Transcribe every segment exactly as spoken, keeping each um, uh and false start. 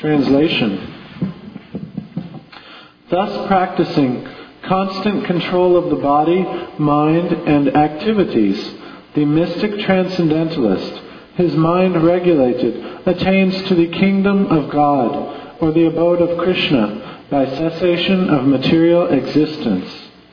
Translation. Thus practicing constant control of the body, mind, and activities, the mystic transcendentalist, his mind regulated, attains to the kingdom of God, or the abode of Krishna, by cessation of material existence.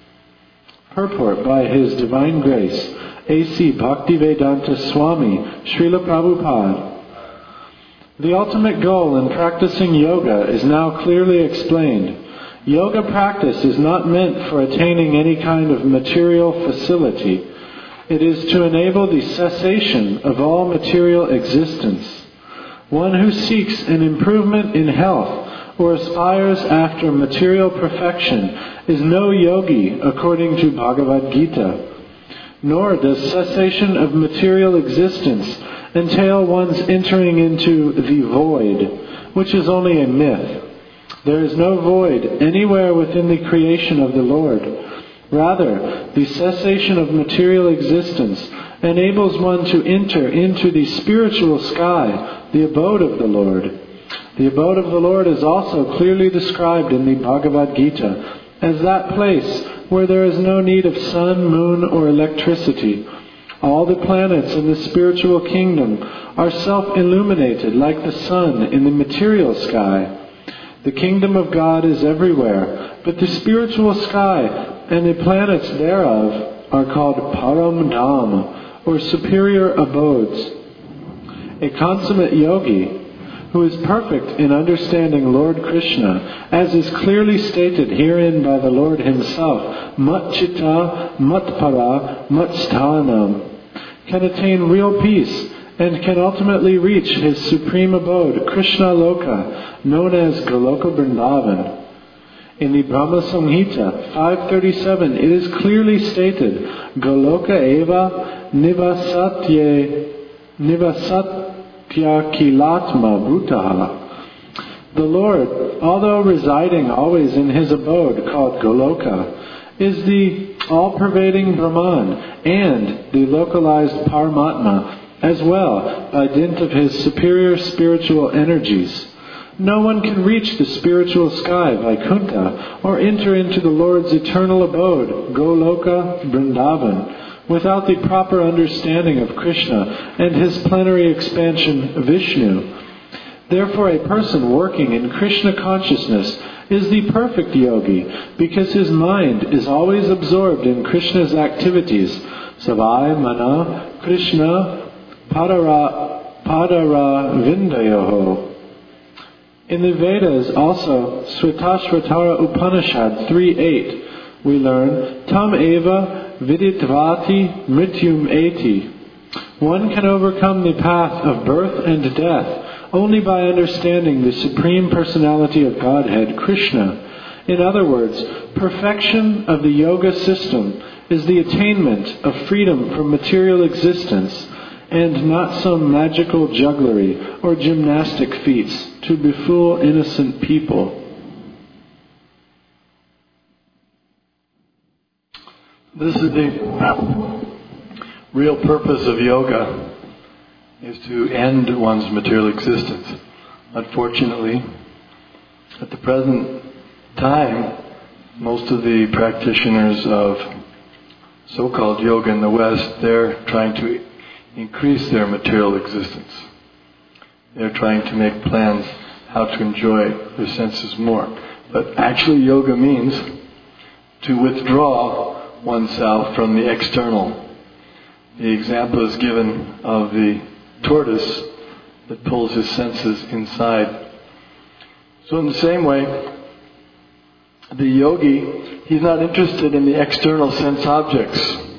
Purport by His Divine Grace, A C Bhaktivedanta Swami, Srila Prabhupada. The ultimate goal in practicing yoga is now clearly explained. Yoga practice is not meant for attaining any kind of material facility. It is to enable the cessation of all material existence. One who seeks an improvement in health or aspires after material perfection is no yogi according to Bhagavad Gita. Nor does cessation of material existence entail one's entering into the void, which is only a myth. There is no void anywhere within the creation of the Lord. Rather, the cessation of material existence enables one to enter into the spiritual sky, the abode of the Lord. The abode of the Lord is also clearly described in the Bhagavad Gita as that place where there is no need of sun, moon, or electricity. All the planets in the spiritual kingdom are self-illuminated like the sun in the material sky. The kingdom of God is everywhere, but the spiritual sky and the planets thereof are called Param Dham, or superior abodes. A consummate yogi, who is perfect in understanding Lord Krishna, as is clearly stated herein by the Lord Himself, Mat-chitta, Mat-para, Mat-sthanam, can attain real peace and can ultimately reach his supreme abode, Krishna Loka, known as Goloka Vrindavan. In the Brahma Samhita five thirty-seven, it is clearly stated, Goloka eva nivasatye nivasatya kilatma bhutaha. The Lord, although residing always in His abode called Goloka, is the all-pervading Brahman and the localized Paramatma as well by dint of His superior spiritual energies. No one can reach the spiritual sky, Vaikuntha, or enter into the Lord's eternal abode, Goloka Vrindavan, without the proper understanding of Krishna and His plenary expansion, Vishnu. Therefore, a person working in Krishna consciousness is the perfect yogi, because his mind is always absorbed in Krishna's activities. Savai Mana Krishna Padara Padara Vindayoho. In the Vedas also, Svetashvatara Upanishad three eight, we learn, Tam eva viditvati mrityum eti. One can overcome the path of birth and death only by understanding the Supreme Personality of Godhead, Krishna. In other words, perfection of the yoga system is the attainment of freedom from material existence and not some magical jugglery or gymnastic feats to befool innocent people. This is the real purpose of yoga, is to end one's material existence. Unfortunately, at the present time, most of the practitioners of so-called yoga in the West, they're trying to increase their material existence. They're trying to make plans how to enjoy their senses more. But actually yoga means to withdraw oneself from the external. The example is given of the tortoise that pulls his senses inside. So in the same way, the yogi, he's not interested in the external sense objects.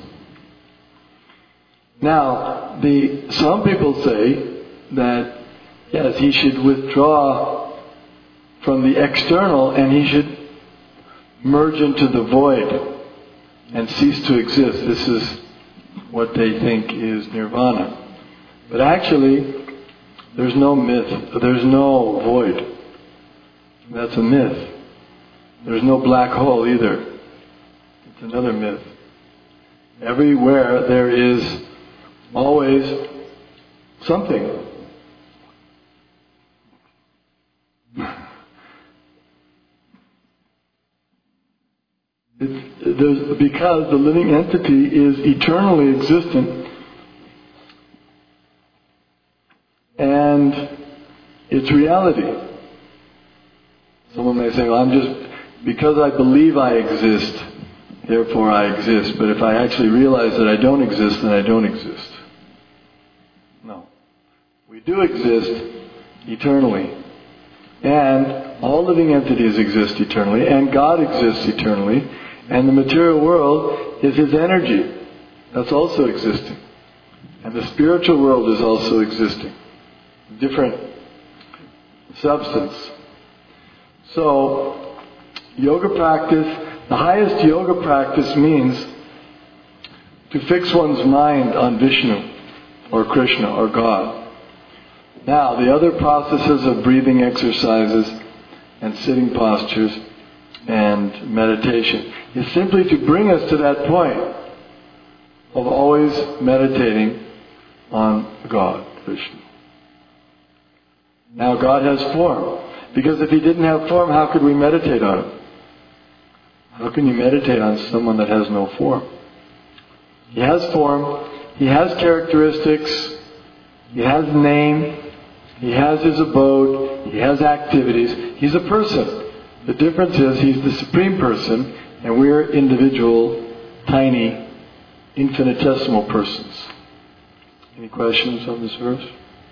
Now, the some people say that, yes, he should withdraw from the external and he should merge into the void and cease to exist. This is what they think is nirvana. But actually, there's no myth, there's no void. That's a myth. There's no black hole either. It's another myth. Everywhere there is always something. there's, because the living entity is eternally existent, and it's reality. Someone may say, well, I'm just, because I believe I exist, therefore I exist. But if I actually realize that I don't exist, then I don't exist. No. We do exist eternally. And all living entities exist eternally, and God exists eternally, and the material world is His energy. That's also existing. And the spiritual world is also existing. Different substance. So, yoga practice, the highest yoga practice means to fix one's mind on Vishnu, or Krishna, or God. Now, the other processes of breathing exercises and sitting postures and meditation is simply to bring us to that point of always meditating on God, Vishnu. Now, God has form. Because if He didn't have form, how could we meditate on Him? How can you meditate on someone that has no form? He has form. He has characteristics. He has name. He has His abode. He has activities. He's a person. The difference is He's the Supreme Person, and we're individual, tiny, infinitesimal persons. Any questions on this verse?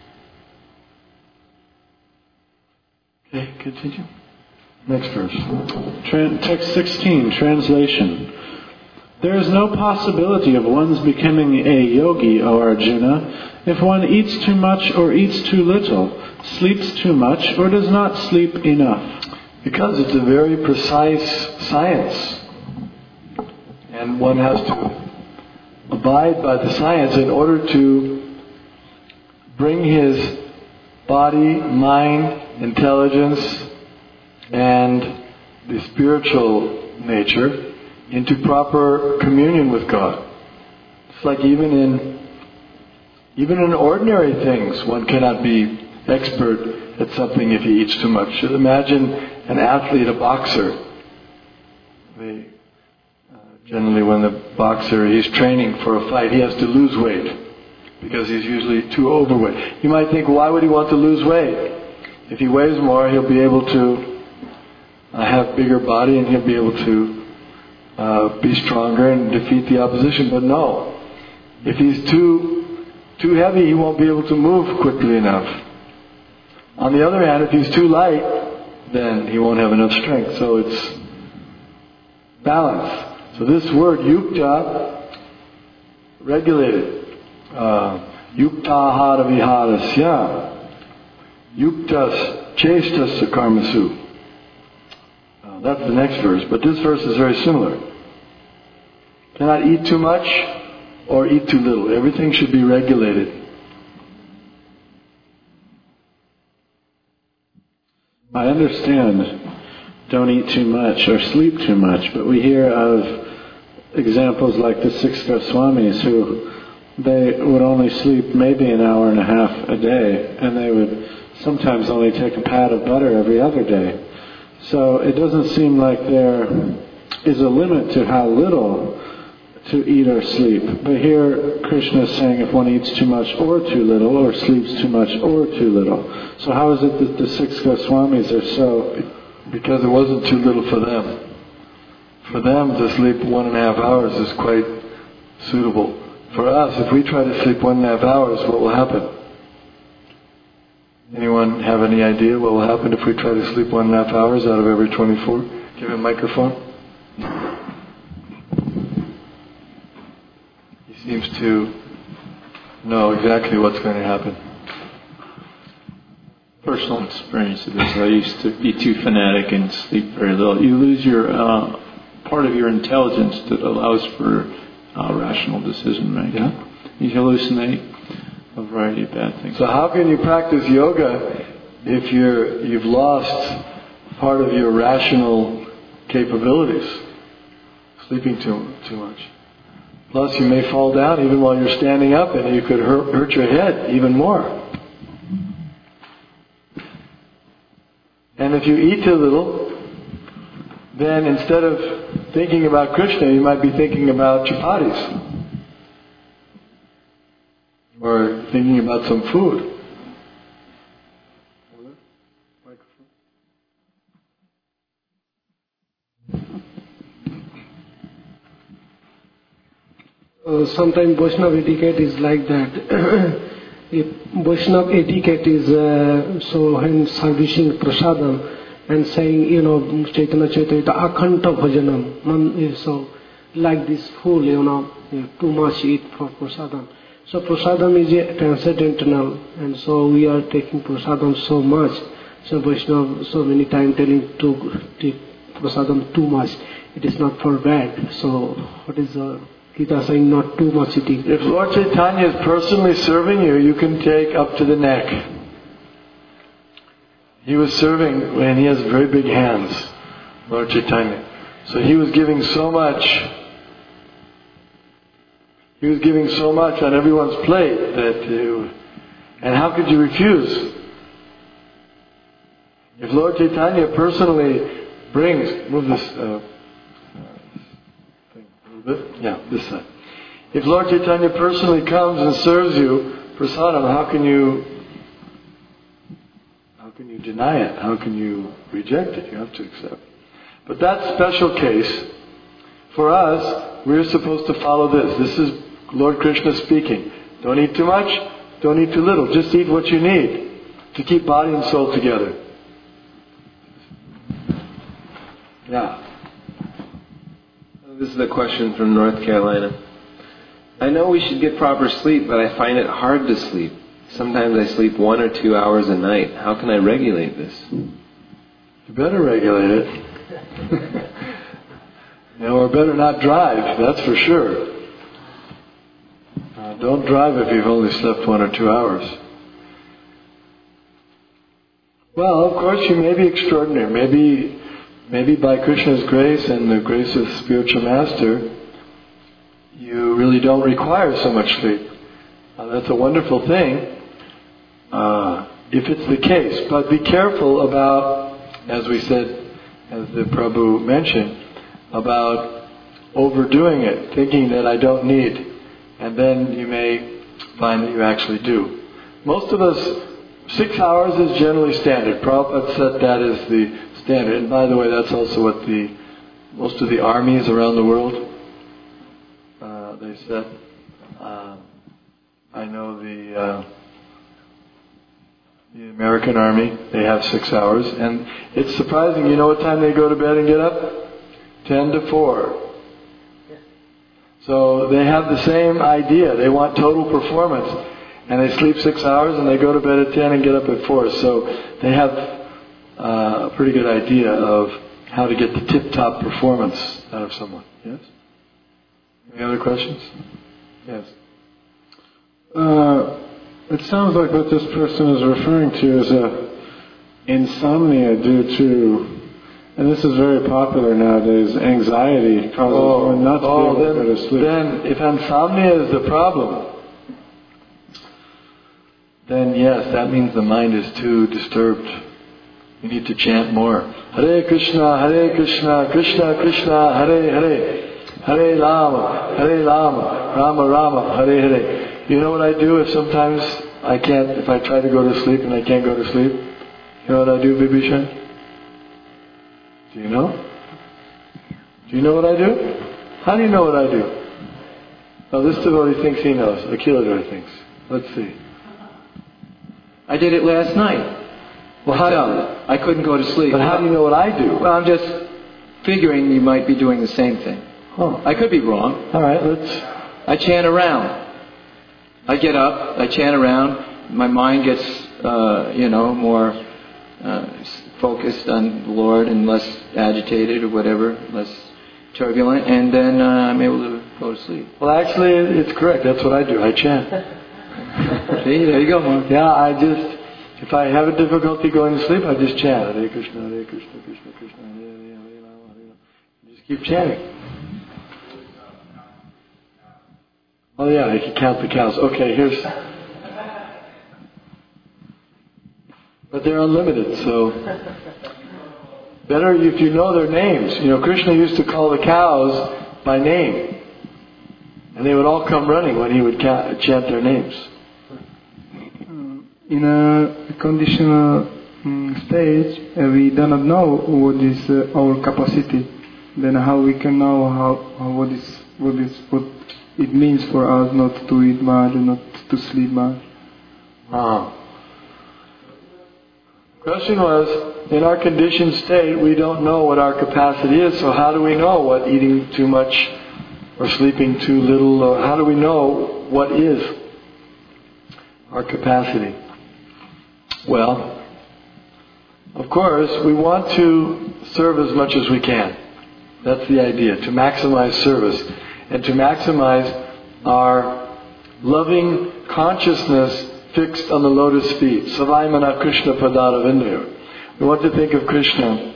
Okay, continue. Next verse. Tran- text sixteen, translation. There is no possibility of one's becoming a yogi, O Arjuna, if one eats too much or eats too little, sleeps too much or does not sleep enough. Because it's a very precise science. And one has to abide by the science in order to bring his body, mind, intelligence, and the spiritual nature into proper communion with God. It's like even in even in ordinary things, one cannot be expert at something if he eats too much. Imagine an athlete, a boxer. They, uh, generally, when the boxer he's training for a fight, he has to lose weight because he's usually too overweight. You might think, why would he want to lose weight? If he weighs more, he'll be able to uh, have bigger body and he'll be able to uh, be stronger and defeat the opposition. But no, if he's too too heavy, he won't be able to move quickly enough. On the other hand, if he's too light, then he won't have enough strength. So it's balance. So this word yukta, regulated. Uh, Yuktahara viharasya. Yuktas chestas karmasu. Uh, that's the next verse. But this verse is very similar. Cannot eat too much or eat too little. Everything should be regulated. I understand don't eat too much or sleep too much, but we hear of examples like the six Goswamis who they would only sleep maybe an hour and a half a day, and they would sometimes only take a pat of butter every other day. So it doesn't seem like there is a limit to how little to eat or sleep. But here Krishna is saying if one eats too much or too little, or sleeps too much or too little. So how is it that the six Goswamis are so... Because it wasn't too little for them. For them to sleep one and a half hours is quite suitable. For us, if we try to sleep one and a half hours, what will happen? Anyone have any idea what will happen if we try to sleep one and a half hours out of every twenty-four? Give him a microphone. He seems to know exactly what's going to happen. Personal experience of this. I used to be too fanatic and sleep very little. You lose your uh, part of your intelligence that allows for uh, rational decision making. Yeah. You hallucinate a variety of bad things. So how can you practice yoga if you're you've lost part of your rational capabilities? Sleeping too too much. Plus, you may fall down even while you're standing up, and you could hurt, hurt your head even more. And if you eat too little, then instead of thinking about Krishna, you might be thinking about chapatis. Or thinking about some food. Uh, sometimes Vaishnava etiquette is like that. If Vaishnava etiquette is uh, so when servicing prasadam and saying, you know, Chaitanya Chaitanya, akhanta bhajanam, none is so like this full, you know, too much eat for prasadam. So prasadam is a transcendental, and so we are taking prasadam so much. So Vaishnava so many times telling to take prasadam too much. It is not for bad. So what is the Gita saying? Not too much eating. If Lord Chaitanya is personally serving you, you can take up to the neck. He was serving when he has very big hands, Lord Chaitanya. So he was giving so much. He was giving so much on everyone's plate that, uh, and how could you refuse? If Lord Chaitanya personally brings, move this uh, thing a little bit, yeah, this side. If Lord Chaitanya personally comes and serves you prasadam, how can you, how can you deny it? How can you reject it? You have to accept. But that special case, for us, we're supposed to follow this. This is Lord Krishna speaking. Don't eat too much, don't eat too little. Just eat what you need to keep body and soul together. Yeah. This is a question from North Carolina. I know we should get proper sleep, but I find it hard to sleep. Sometimes I sleep one or two hours a night. How can I regulate this? You better regulate it. You know, or better not drive, that's for sure. Uh, don't drive if you've only slept one or two hours. Well, of course, you may be extraordinary. Maybe, maybe by Krishna's grace and the grace of the spiritual master, you really don't require so much sleep. Uh, that's a wonderful thing, uh, if it's the case. But be careful about, as we said, as the Prabhu mentioned, about overdoing it, thinking that I don't need. And then you may find that you actually do. Most of us, six hours is generally standard. Prabhupada said that is the standard. And by the way, that's also what the most of the armies around the world, uh, they said. Uh, I know the uh, the American Army, they have six hours. And it's surprising, you know what time they go to bed and get up? Ten to four. So they have the same idea. They want total performance. And they sleep six hours and they go to bed at ten and get up at four. So they have uh, a pretty good idea of how to get the tip-top performance out of someone. Yes? Any other questions? Yes. Uh, it sounds like what this person is referring to is a insomnia due to, and this is very popular nowadays, anxiety causes oh, one not to oh, be able then, to go to sleep. Then, if insomnia is the problem, then yes, that means the mind is too disturbed. You need to chant more. Hare Krishna, Hare Krishna, Krishna Krishna, Hare Hare, Hare Rama, Hare Rama, Rama Rama, Hare Hare. You know what I do if sometimes I can't, if I try to go to sleep and I can't go to sleep? You know what I do, Bibhishan? Do you know? Do you know what I do? How do you know what I do? Oh, this devotee thinks he knows. Akiladhara thinks. Let's see. I did it last night. Well, how So, I couldn't go to sleep. But how do you know what I do? Well, I'm just figuring you might be doing the same thing. Oh. I could be wrong. All right, let's... I chant around. I get up, I chant around. My mind gets, uh, you know, more uh, focused on the Lord and less agitated or whatever, less turbulent, and then uh, I'm able to go to sleep. Well, actually, it's correct. That's what I do. I chant. See, there you go, Mark. Yeah, I just... If I have a difficulty going to sleep, I just chant. Hare Krishna, Hare Krishna, Krishna Krishna, Hare Hare, Hare Rama, Hare Rama. Just keep chanting. Oh yeah, I can count the cows. Okay, here's... But they're unlimited, so... Better if you know their names. You know, Krishna used to call the cows by name. And they would all come running when he would ca- chant their names. In a conditional um, stage, uh, we do not know what is uh, our capacity. Then how we can know how, how what is what is what it means for us not to eat much, not to sleep much. Uh-huh. Question was, in our conditioned state, we don't know what our capacity is, so how do we know what eating too much or sleeping too little, or how do we know what is our capacity? Well, of course, we want to serve as much as we can. That's the idea, to maximize service and to maximize our loving consciousness fixed on the lotus feet. Savaimana Krishna Padada Vindayo. We want to think of Krishna.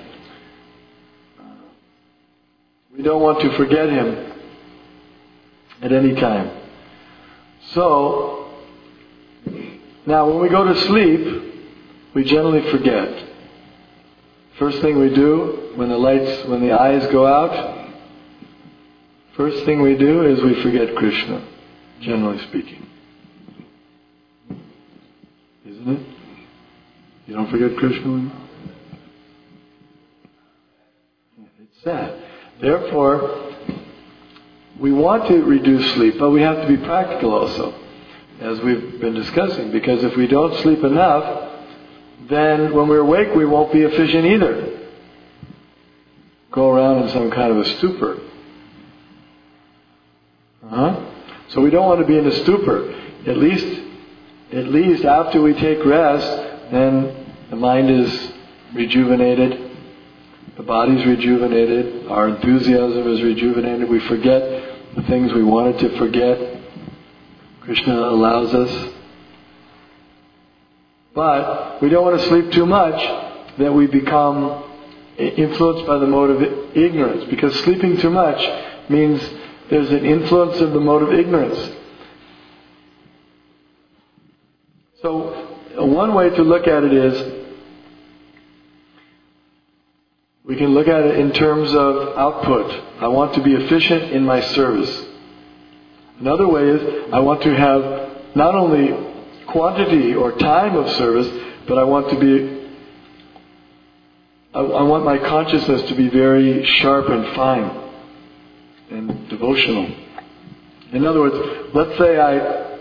We don't want to forget him at any time. So, now when we go to sleep, we generally forget. First thing we do, when the lights, when the eyes go out, first thing we do is we forget Krishna, generally speaking. Isn't it? You don't forget Krishna? It's sad. Therefore, we want to reduce sleep, but we have to be practical also, as we've been discussing, because if we don't sleep enough, then when we're awake we won't be efficient either. Go around in some kind of a stupor. Uh-huh. So we don't want to be in a stupor. At least, at least after we take rest, then the mind is rejuvenated, the body's rejuvenated, our enthusiasm is rejuvenated, we forget the things we wanted to forget. Krishna allows us. But we don't want to sleep too much that we become influenced by the mode of ignorance, because sleeping too much means there's an influence of the mode of ignorance. So one way to look at it is, we can look at it in terms of output. I want to be efficient in my service. Another way is, I want to have not only quantity or time of service, but I want to be, I, I want my consciousness to be very sharp and fine and devotional. In other words, let's say I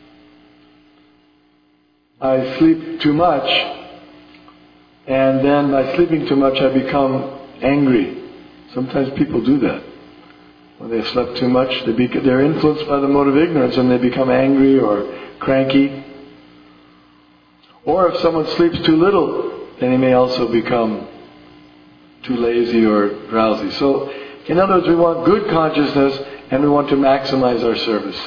I sleep too much, and then by sleeping too much I become angry. Sometimes people do that. When they slept too much, they bec- they're influenced by the mode of ignorance and they become angry or cranky. Or if someone sleeps too little, then he may also become too lazy or drowsy. So, in other words, we want good consciousness and we want to maximize our service.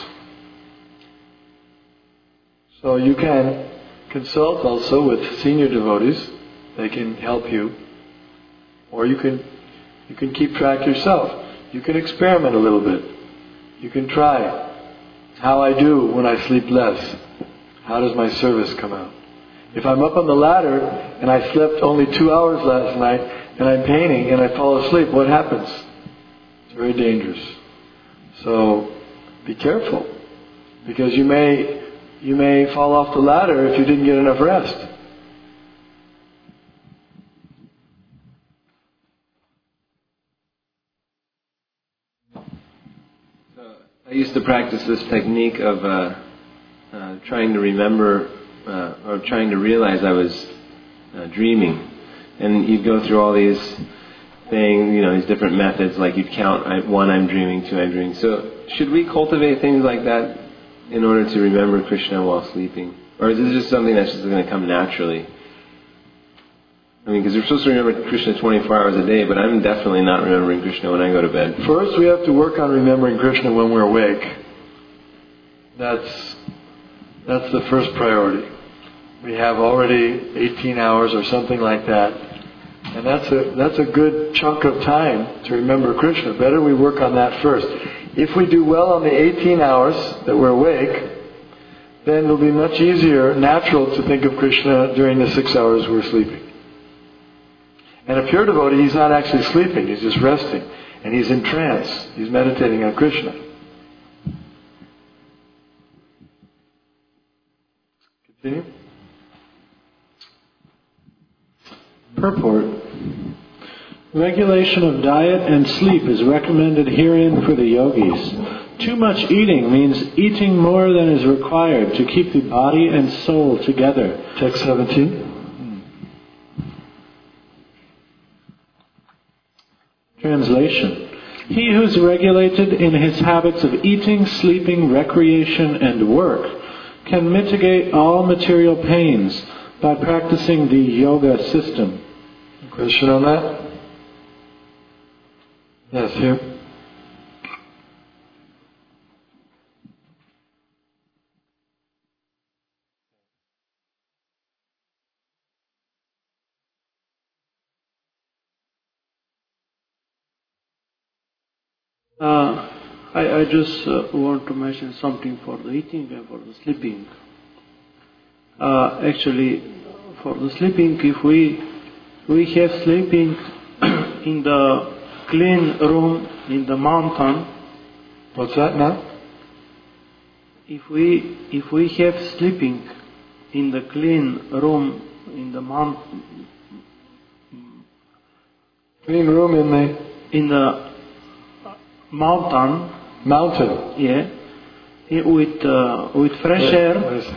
So you can consult also with senior devotees. They can help you. Or you can you can keep track yourself. You can experiment a little bit. You can try how I do when I sleep less. How does my service come out? If I'm up on the ladder and I slept only two hours last night and I'm painting and I fall asleep, what happens? It's very dangerous. So be careful, because you may you may fall off the ladder if you didn't get enough rest. So I used to practice this technique of uh, uh, trying to remember Uh, or trying to realize I was uh, dreaming. And you'd go through all these things, you know, these different methods, like you'd count, I, one, I'm dreaming, two, I'm dreaming. So should we cultivate things like that in order to remember Krishna while sleeping? Or is this just something that's just going to come naturally? I mean, because we're supposed to remember Krishna twenty-four hours a day, but I'm definitely not remembering Krishna when I go to bed. First, we have to work on remembering Krishna when we're awake. That's that's the first priority. We have already eighteen hours or something like that. And that's a that's a good chunk of time to remember Krishna. Better we work on that first. If we do well on the eighteen hours that we're awake, then it'll be much easier, natural, to think of Krishna during the six hours we're sleeping. And a pure devotee, he's not actually sleeping, he's just resting. And he's in trance. He's meditating on Krishna. Continue. Purport. Regulation of diet and sleep is recommended herein for the yogis. Too much eating means eating more than is required to keep the body and soul together. Text seventeen. Translation. He who is regulated in his habits of eating, sleeping, recreation, and work can mitigate all material pains by practicing the yoga system. Question on that? Yes, here. Uh, I, I just uh, want to mention something for the eating and for the sleeping. Uh, actually, for the sleeping, if we we have sleeping in the clean room in the mountain. What's that now? If we if we have sleeping in the clean room in the mountain. Clean room in the in the mountain. Mountain. Yeah. With uh, with fresh Wait, air. Wait a second.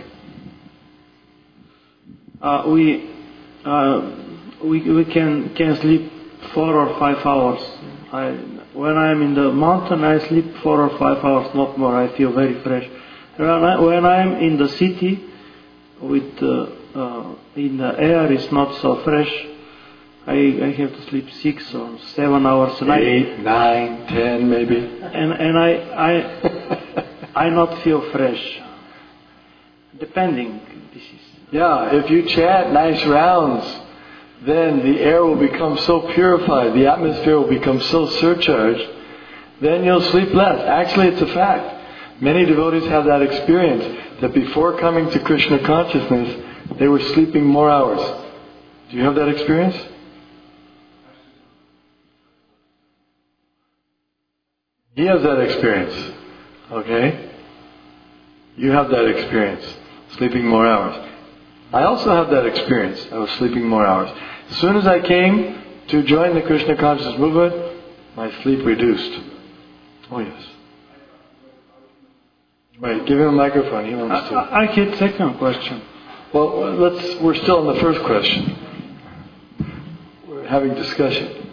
Uh, we uh, we we can can sleep four or five hours. I when I'm in the mountain, I sleep four or five hours, not more. I feel very fresh. When, I, when I'm in the city, with uh, uh, in the air is not so fresh. I I have to sleep six or seven hours a night. Eight, nine, ten, maybe. And and I I I not feel fresh. Depending, this is. Yeah, if you chant nice rounds, then the air will become so purified, the atmosphere will become so surcharged, then you'll sleep less. Actually, it's a fact. Many devotees have that experience, that before coming to Krishna consciousness, they were sleeping more hours. Do you have that experience? He has that experience. Okay? You have that experience, sleeping more hours. I also have that experience. I was sleeping more hours. As soon as I came to join the Krishna consciousness movement, my sleep reduced. Oh yes. Wait, give him a microphone. He wants to. I, I get second question. Well, let's. We're still on the first question. We're having discussion.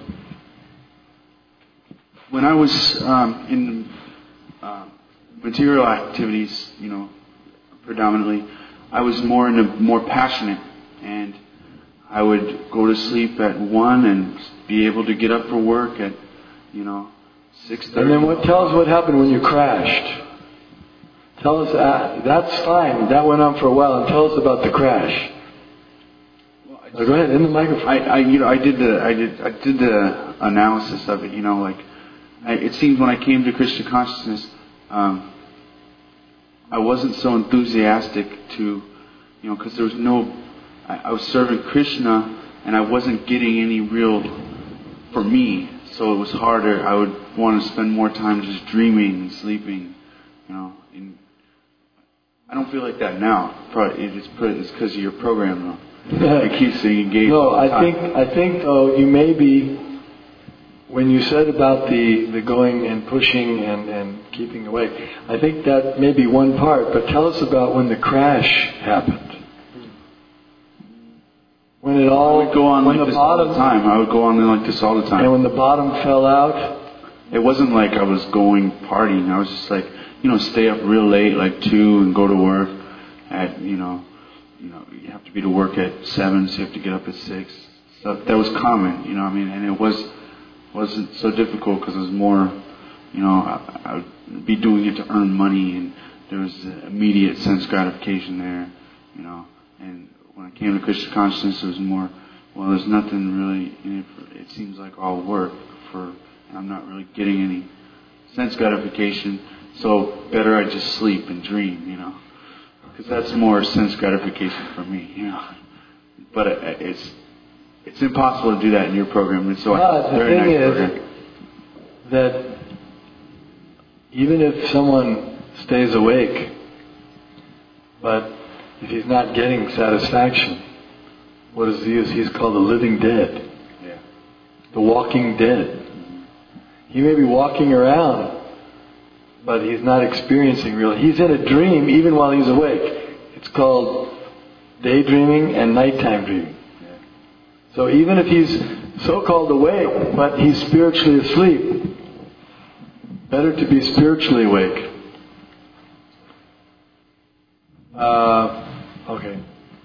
When I was um, in uh, material activities, you know, predominantly, I was more in a, more passionate, and I would go to sleep at one and be able to get up for work at, you know, six thirty. And then what? Tell us what happened when you crashed. Tell us. Uh, that's fine. That went on for a while. And tell us about the crash. Well, I just, oh, go ahead in the microphone. I, I, you know, I did the, I did, I did the analysis of it. You know, like I, it seems when I came to Krishna consciousness. Um, I wasn't so enthusiastic to, you know, because there was no, I, I was serving Krishna and I wasn't getting any real, for me, so it was harder. I would want to spend more time just dreaming and sleeping, you know. And I don't feel like that now. Probably it's because of your program, though. It keeps you engaged. No, all the I time. think, I think, though, you may be, when you said about the, the going and pushing and, and keeping awake, I think that may be one part, but tell us about when the crash happened. When it all, I would go on when like the this bottom, all the time. I would go on like this all the time. And when the bottom fell out? It wasn't like I was going partying. I was just like, you know, stay up real late, like two, and go to work at, you know, you know, you have to be to work at seven, so you have to get up at six. So that was common, you know what I mean? And it was, wasn't so difficult because it was more, you know, I, I would be doing it to earn money, and there was immediate sense gratification there, you know. And when I came to Krishna consciousness, it was more, well, there's nothing really in it. For, it seems like all work for, and I'm not really getting any sense gratification. So better I just sleep and dream, you know, because that's more sense gratification for me, you know. But it, it's it's impossible to do that in your program. And so But it's a the very thing nice is program. that even if someone stays awake, but if he's not getting satisfaction, what is he? He's called the living dead, Yeah. the walking dead. He may be walking around, but he's not experiencing real. He's in a dream even while he's awake. It's called daydreaming and nighttime dreaming. So even if he's so-called awake, but he's spiritually asleep, better to be spiritually awake. Uh, okay.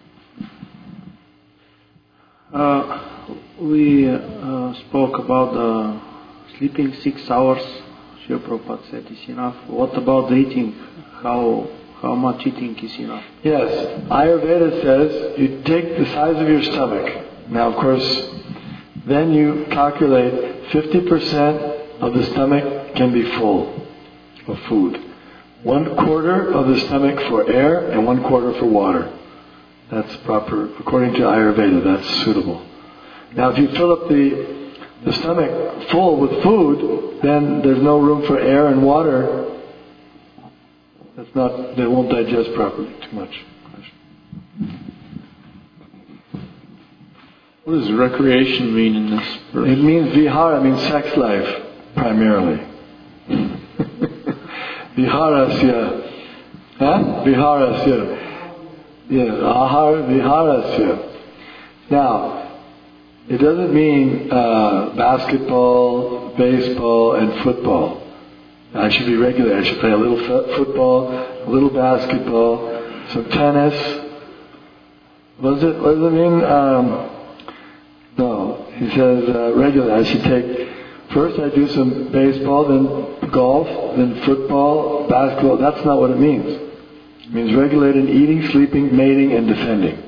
Uh, we uh, spoke about the sleeping six hours. Srila Prabhupada said is enough. What about the eating? How how much eating is enough? Yes, Ayurveda says you take the size of your stomach. Now, of course, then you calculate fifty percent of the stomach can be full of food. One quarter of the stomach for air and one quarter for water. That's proper, according to Ayurveda, that's suitable. Now, if you fill up the, the stomach full with food, then there's no room for air and water. That's not, they won't digest properly too much. What does recreation mean in this verse? It means vihara, means sex life, primarily. Viharasya. Huh? Viharasya. Yeah, ahar viharasya. Now, it doesn't mean uh, basketball, baseball, and football. I should be regular. I should play a little f- football, a little basketball, some tennis. What does it, what does it mean? Um, no, he says uh, regular. I should take, first I do some baseball, then golf, then football, basketball. That's not what it means. It means regulated eating, sleeping, mating, and defending.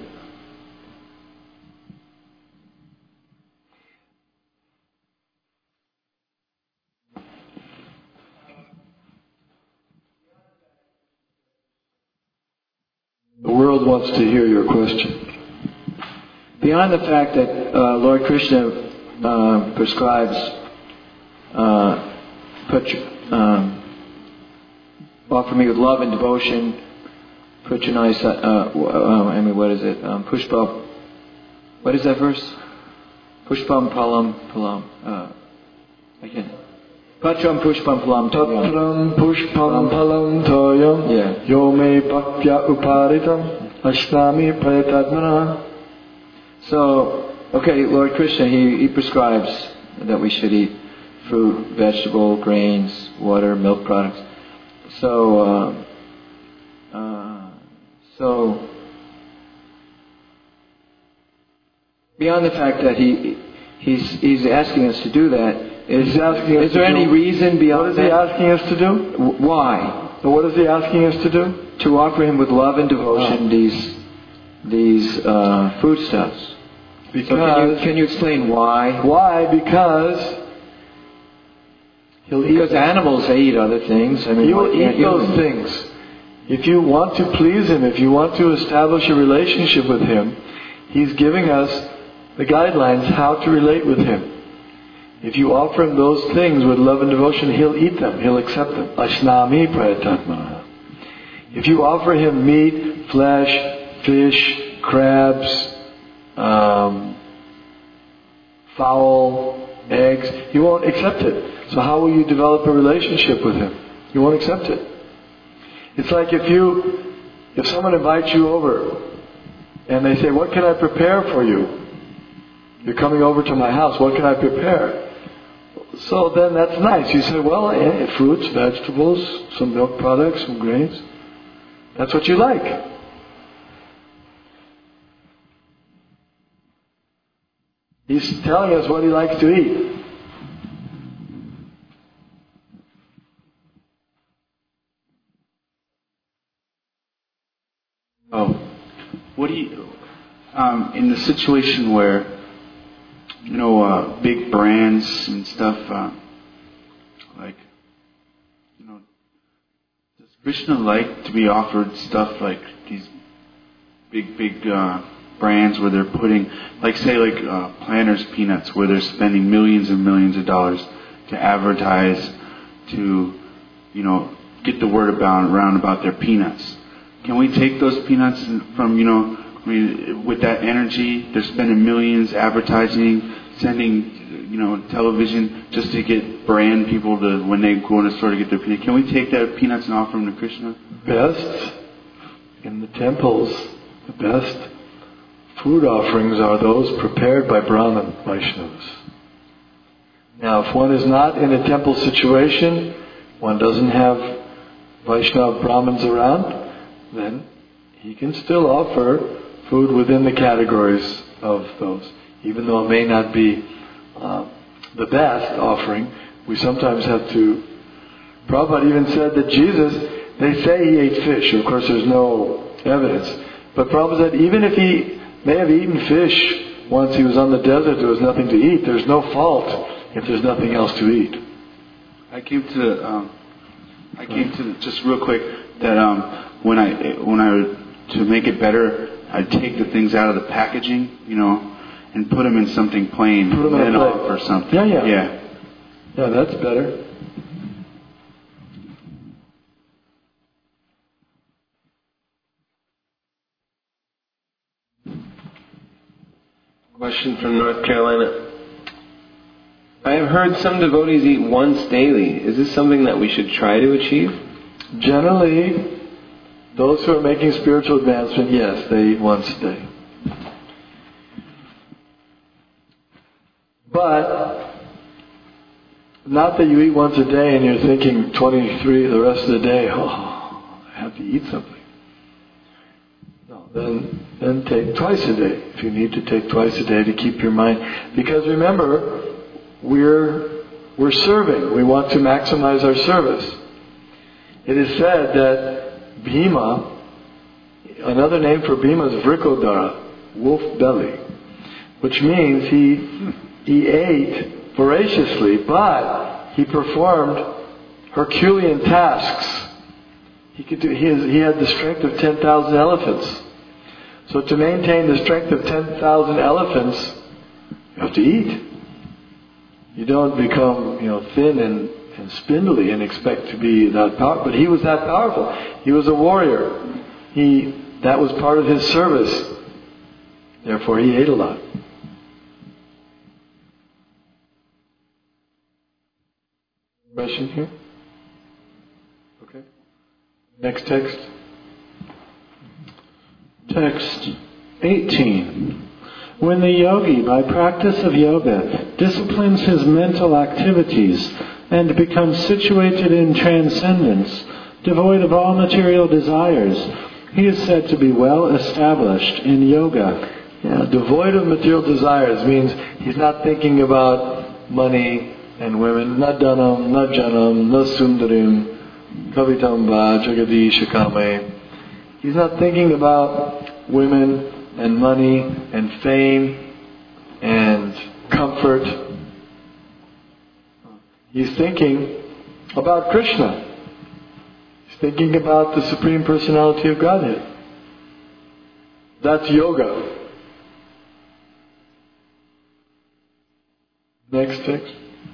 The world wants to hear your question. Beyond the fact that uh, Lord Krishna uh, prescribes uh, put, um, offer me with love and devotion, Puchanai, uh, uh, I mean, what is it? Um, Pushpa, what is that verse? Pushpam Palam Palam. Uh, again. Patram Pushpam Palam Toyam. Patram Pushpam Palam Toyam. Yeah. Yo me bhaktya uparitam ashnami prayatadmana. So, okay, Lord Krishna, he, he prescribes that we should eat fruit, vegetable, grains, water, milk products. So, uh, uh, so beyond the fact that he he's he's asking us to do that, is, He's asking us is there to any do- reason beyond What is he that? asking us to do? W- Why? So what is he asking us to do? To offer him with love and devotion Oh. these these uh, foodstuffs. Because So can you can you explain why? why? Because he'll eat Because animals, they eat other things. I mean, He why will can't eat those humans? things. If you want to please him, if you want to establish a relationship with him, he's giving us the guidelines how to relate with him. If you offer him those things with love and devotion, he'll eat them. He'll accept them. Ashnami prayatatmana. If you offer him meat, flesh, fish, crabs, um, fowl, eggs, he won't accept it. So how will you develop a relationship with him? You won't accept it. It's like if you, if someone invites you over and they say, "What can I prepare for you? You're coming over to my house. What can I prepare?" So then that's nice. You say, "Well, eh, fruits, vegetables, some milk products, some grains. That's what you like." He's telling us what he likes to eat. Oh, what do you, um, in the situation where, you know, uh, big brands and stuff, uh, like, you know, does Krishna like to be offered stuff like these big, big uh, brands where they're putting, like say like uh, Planters Peanuts, where they're spending millions and millions of dollars to advertise, to, you know, get the word about around about their peanuts. Can we take those peanuts from, you know, I mean, with that energy, they're spending millions advertising, sending, you know, television just to get brand people to, when they go in a store to get their peanuts. Can we take that peanuts and offer them to Krishna? Best in the temples, the best food offerings are those prepared by Brahman Vaishnavas. Now, if one is not in a temple situation, one doesn't have Vaishnava Brahmins around, then he can still offer food within the categories of those. Even though it may not be uh, the best offering, we sometimes have to... Prabhupada even said that Jesus, they say he ate fish. Of course, there's no evidence. But Prabhupada said even if he may have eaten fish once he was on the desert, there was nothing to eat. There's no fault if there's nothing else to eat. I came to... Um, I came to, just real quick, that um, when I, when I, to make it better, I'd take the things out of the packaging, you know, and put them in something plain, put them then in a offer something. Yeah, yeah. Yeah. Yeah, that's better. Question from North Carolina. I have heard some devotees eat once daily. Is this something that we should try to achieve? Generally, those who are making spiritual advancement, yes, they eat once a day. But, not that you eat once a day and you're thinking twenty-three the rest of the day, oh, I have to eat something. No, then, then take twice a day, if you need to take twice a day to keep your mind. Because remember, we're, we're serving. We want to maximize our service. It is said that Bhima, another name for Bhima is Vrikodara, wolf belly, which means he he ate voraciously, but he performed Herculean tasks. He could do. He, has, he had the strength of ten thousand elephants. So to maintain the strength of ten thousand elephants, you have to eat. You don't become, you know, thin and, and spindly and expect to be that powerful. But he was that powerful. He was a warrior. He that was part of his service. Therefore, he ate a lot. Question here? Okay. Next text. Text eighteen. When the yogi, by practice of yoga, disciplines his mental activities and becomes situated in transcendence, devoid of all material desires, he is said to be well established in yoga. Yeah, devoid of material desires means he's not thinking about money and women. Na dhanam, na janam, na sundarim, kavitamba, jagadisha kame. He's not thinking about women and money and fame and comfort. He's thinking about Krishna. He's thinking about the Supreme Personality of Godhead. That's yoga. Next text.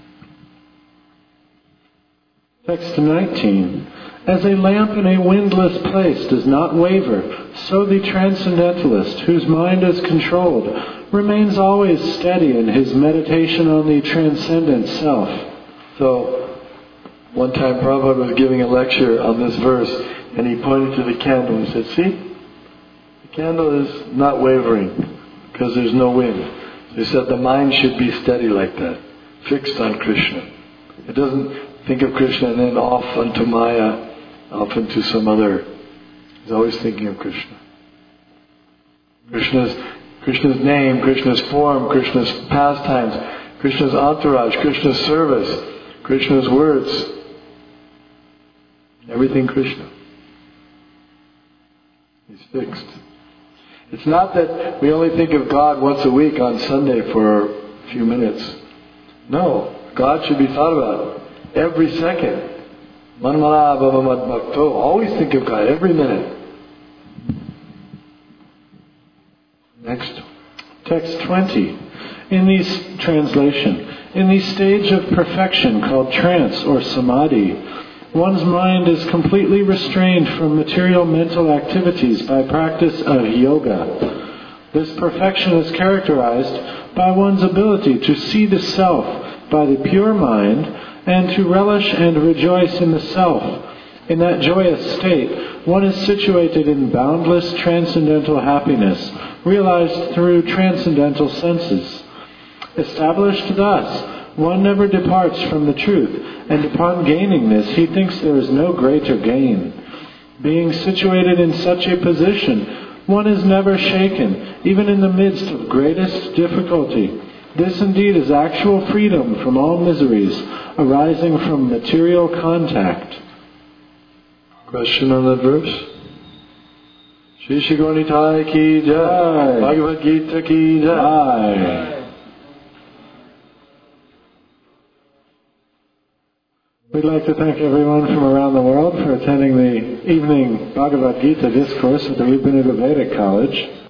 Text nineteen. As a lamp in a windless place does not waver, so the transcendentalist, whose mind is controlled, remains always steady in his meditation on the transcendent self. So, one time Prabhupada was giving a lecture on this verse, and he pointed to the candle and said, see, the candle is not wavering, because there's no wind. So he said the mind should be steady like that, fixed on Krishna. It doesn't think of Krishna and then off unto Maya, off into some other. He's always thinking of Krishna. Krishna's, Krishna's name, Krishna's form, Krishna's pastimes, Krishna's entourage, Krishna's service, Krishna's words. Everything Krishna. He's fixed. It's not that we only think of God once a week on Sunday for a few minutes. No, God should be thought about every second. Manmana bhava mad bhakto. Always think of God every minute. Next Text twenty. In these translation, in the stage of perfection called trance or samadhi, one's mind is completely restrained from material mental activities by practice of yoga. This perfection is characterized by one's ability to see the self by the pure mind and to relish and rejoice in the self. In that joyous state, one is situated in boundless transcendental happiness, realized through transcendental senses. Established thus, one never departs from the truth, and upon gaining this, he thinks there is no greater gain. Being situated in such a position, one is never shaken, even in the midst of greatest difficulty. This indeed is actual freedom from all miseries arising from material contact. Question on that verse? Shri Shri Gaura Nitai ki jai, Bhagavad Gita ki jai. We'd like to thank everyone from around the world for attending the evening Bhagavad Gita discourse at the Rupaniga Vedic College.